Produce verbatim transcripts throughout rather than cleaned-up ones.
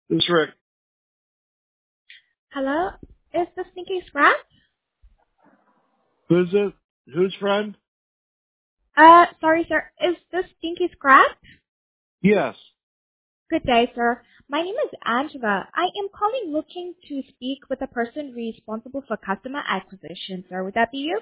This is Rick. Hello? Is this Stinky Scrap? Who's it? Who's friend? Uh, sorry, sir. Is this Stinky Scrap? Yes. Good day, sir. My name is Angela. I am calling looking to speak with the person responsible for customer acquisition, sir. Would that be you?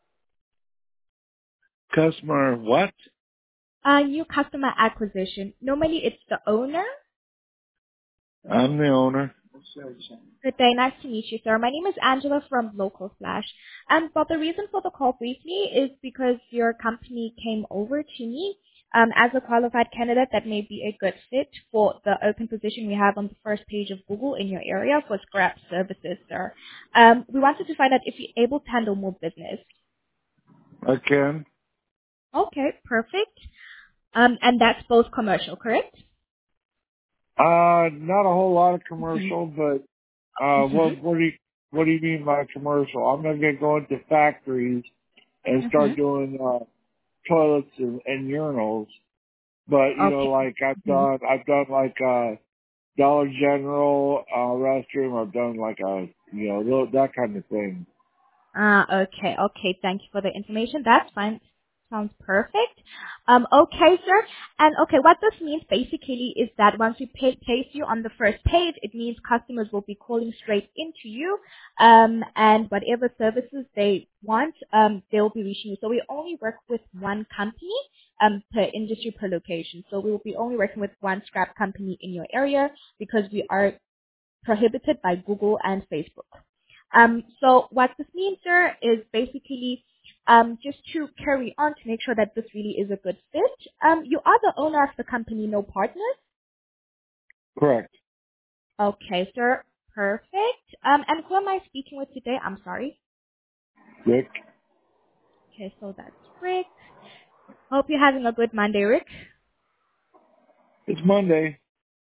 Customer what? Uh, new customer acquisition. Normally it's the owner. I'm the owner. Good day. Nice to meet you, sir. My name is Angela from Local Flash. Um, but the reason for the call briefly is because your company came over to me um, as a qualified candidate that may be a good fit for the open position we have on the first page of Google in your area for scrap services, sir. Um, we wanted to find out if you're able to handle more business. I can. Okay, perfect. Um, and that's both commercial, correct? Uh, not a whole lot of Mm-hmm. commercial, but uh, what Mm-hmm. what do you what do you mean by commercial? I'm not gonna go into factories and Mm-hmm. start doing uh, toilets and, and urinals, but you know, Okay. like I've Mm-hmm. done I've done like uh Dollar General uh, restroom. I've done like a you know tho- that kind of thing. Ah, okay, okay. Thank you for the information. That's fine. Sounds perfect. Um, okay, sir. And okay, what this means basically is that once we pay, place you on the first page, it means customers will be calling straight into you, um, and whatever services they want, um, they'll be reaching you. So we only work with one company, um, per industry, per location. So we will be only working with one scrap company in your area because we are prohibited by Google and Facebook. Um, so what this means, sir, is basically um, just to carry on to make sure that this really is a good fit. Um, you are the owner of the company, no partners. Correct. Okay, sir. Perfect. Um, and who am I speaking with today? I'm sorry. Rick. Okay, so that's Rick. Hope you're having a good Monday, Rick. It's Monday.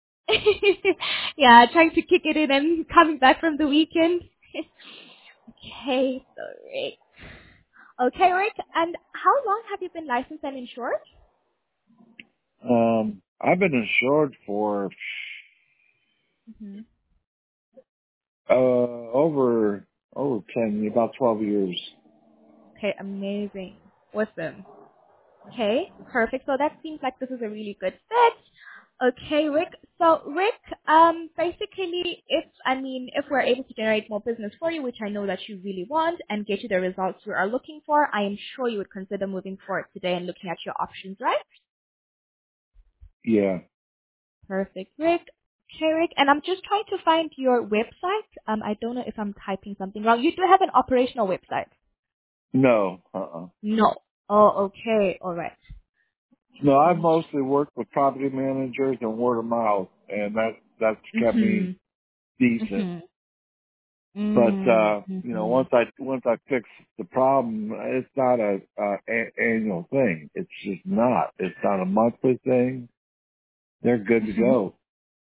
Yeah, trying to kick it in and coming back from the weekend. Okay, so Rick. Okay, Rick. And how long have you been licensed and insured? Um, I've been insured for Hmm. uh over over ten, about twelve years. Okay, amazing. Awesome. Okay, perfect. So that seems like this is a really good fit. Okay, Rick. So Rick, um, basically, if I mean, if we're able to generate more business for you, which I know that you really want, and get you the results you are looking for, I am sure you would consider moving forward today and looking at your options, right? Yeah. Perfect, Rick. Okay, Rick. And I'm just trying to find your website. Um, I don't know if I'm typing something wrong. You do have an operational website. No. Uh-uh. No. Oh, okay. All right. No, I've Mm-hmm. mostly worked with property managers and word of mouth, and that that's kept me decent. Mm-hmm. But uh, you know, Mm-hmm. once I once I fix the problem, it's not a, uh a annual thing. It's just not. It's not a monthly thing. They're good to Mm-hmm. go.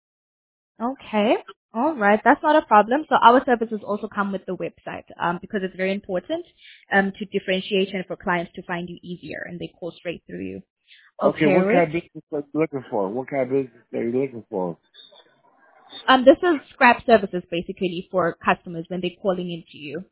Okay. All right. That's not a problem. So our services also come with the website um, because it's very important um, to differentiate and for clients to find you easier and they call straight through you. Okay, Okay, what Rick. kind of business are you looking for? What kind of business are you looking for? Um, this is scrap services basically for customers when they're calling into you.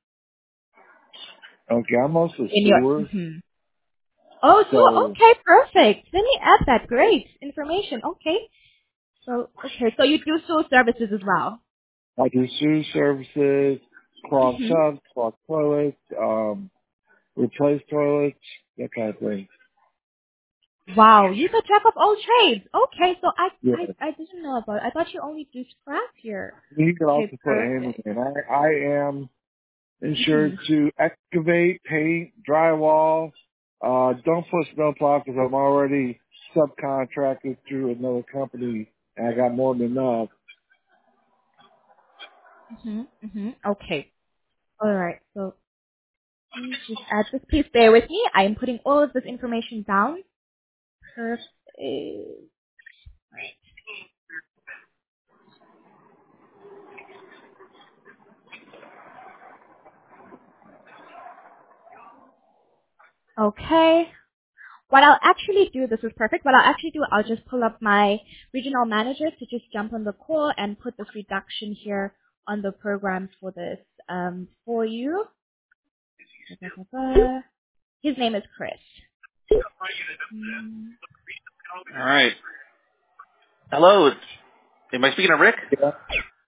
Okay, I'm mostly In your. sewer, Mhm. Oh, so so okay, perfect. Let me add that. Great information. Okay. So okay, so you do soul services as well. I do sewer services, clog Mhm. tubs, clog toilets, um, replace toilets, that kind of thing. Wow, you the jack of all trades. Okay, so I Yeah. I I didn't know about it. I thought you only do scrap here. You can Okay, also put perfect. handyman. I, I am insured Mhm. to excavate, paint, drywall. Uh, don't put snowplow because I'm already subcontracted through another company and I got more than enough. Mhm. Mhm. Okay. All right. So let me just add this. Please bear with me. I am putting all of this information down. Perfect. Right. Okay. what I'll actually do, this is perfect, what I'll actually do, I'll just pull up my regional manager to just jump on the call and put this reduction here on the program for this um, for you. His name is Chris. All right. Hello. Am I speaking to Rick? Yeah.